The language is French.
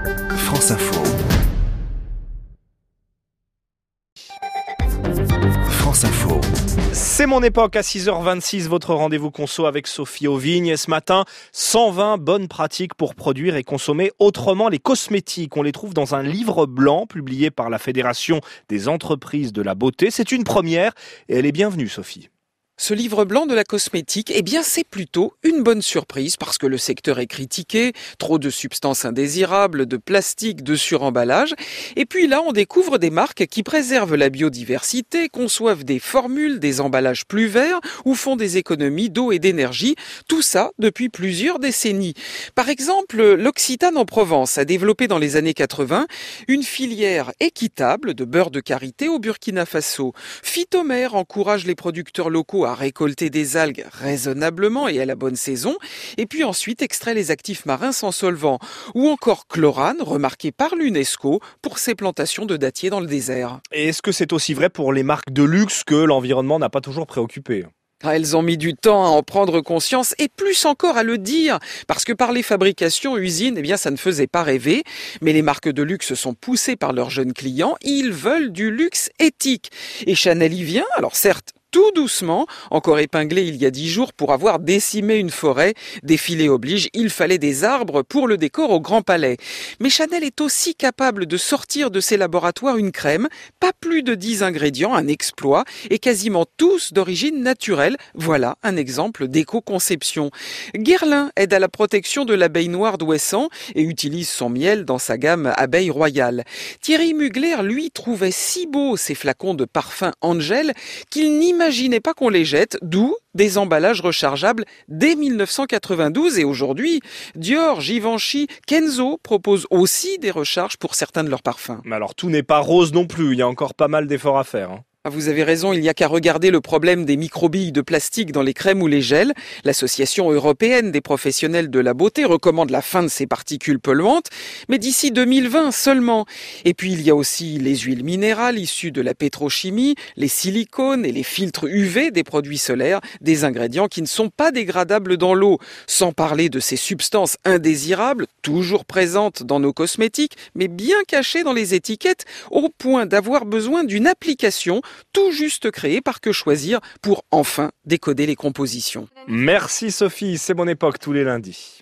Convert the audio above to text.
France Info. France Info. C'est mon époque à 6h26, votre rendez-vous conso avec Sophie Auvigne. Ce matin, 120 bonnes pratiques pour produire et consommer autrement les cosmétiques. On les trouve dans un livre blanc publié par la Fédération des entreprises de la beauté. C'est une première et elle est bienvenue, Sophie. Ce livre blanc de la cosmétique, c'est plutôt une bonne surprise parce que le secteur est critiqué, trop de substances indésirables, de plastique, de suremballage. Et puis là, on découvre des marques qui préservent la biodiversité, conçoivent des formules, des emballages plus verts ou font des économies d'eau et d'énergie. Tout ça depuis plusieurs décennies. Par exemple, l'Occitane en Provence a développé dans les années 80 une filière équitable de beurre de karité au Burkina Faso. Phytomère encourage les producteurs locaux à récolter des algues raisonnablement et à la bonne saison, et puis ensuite extrait les actifs marins sans solvant. Ou encore Chlorane, remarqué par l'UNESCO pour ses plantations de dattiers dans le désert. Et est-ce que c'est aussi vrai pour les marques de luxe que l'environnement n'a pas toujours préoccupé ? Elles ont mis du temps à en prendre conscience et plus encore à le dire, parce que par les fabrications, usines, ça ne faisait pas rêver. Mais les marques de luxe sont poussées par leurs jeunes clients, ils veulent du luxe éthique. Et Chanel y vient, alors certes, tout doucement, encore épinglé il y a 10 jours pour avoir décimé une forêt. Défilé oblige, il fallait des arbres pour le décor au Grand Palais. Mais Chanel est aussi capable de sortir de ses laboratoires une crème, pas plus de 10 ingrédients, un exploit, et quasiment tous d'origine naturelle. Voilà un exemple d'éco-conception. Guerlain aide à la protection de l'abeille noire d'Ouessant et utilise son miel dans sa gamme Abeille Royale. Thierry Mugler, lui, trouvait si beau ces flacons de parfum Angel qu'il n'imaginait pas qu'on les jette, d'où des emballages rechargeables dès 1992. Et aujourd'hui, Dior, Givenchy, Kenzo proposent aussi des recharges pour certains de leurs parfums. Mais alors tout n'est pas rose non plus, il y a encore pas mal d'efforts à faire. Vous avez raison, il n'y a qu'à regarder le problème des microbilles de plastique dans les crèmes ou les gels. L'Association européenne des professionnels de la beauté recommande la fin de ces particules polluantes, mais d'ici 2020 seulement. Et puis il y a aussi les huiles minérales issues de la pétrochimie, les silicones et les filtres UV des produits solaires, des ingrédients qui ne sont pas dégradables dans l'eau. Sans parler de ces substances indésirables, toujours présentes dans nos cosmétiques, mais bien cachées dans les étiquettes, au point d'avoir besoin d'une application tout juste créé par Que Choisir pour enfin décoder les compositions. Merci Sophie, c'est mon époque tous les lundis.